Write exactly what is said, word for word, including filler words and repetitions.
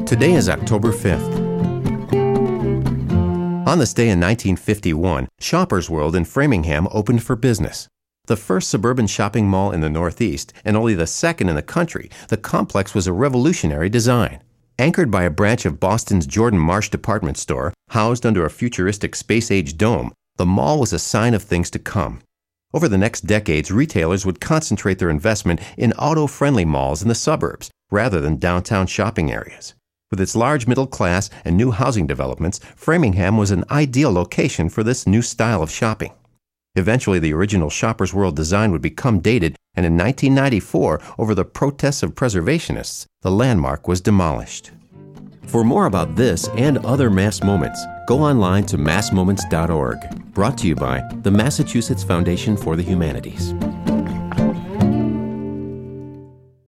Today is October fifth. On this day in nineteen fifty-one, Shoppers World in Framingham opened for business. The first suburban shopping mall in the Northeast and only the second in the country, the complex was a revolutionary design. Anchored by a branch of Boston's Jordan Marsh department store, housed under a futuristic space-age dome, the mall was a sign of things to come. Over the next decades, retailers would concentrate their investment in auto-friendly malls in the suburbs rather than downtown shopping areas. With its large middle class and new housing developments, Framingham was an ideal location for this new style of shopping. Eventually, the original Shoppers World design would become dated, and in nineteen ninety-four, over the protests of preservationists, the landmark was demolished. For more about this and other Mass Moments, go online to mass moments dot org. Brought to you by the Massachusetts Foundation for the Humanities.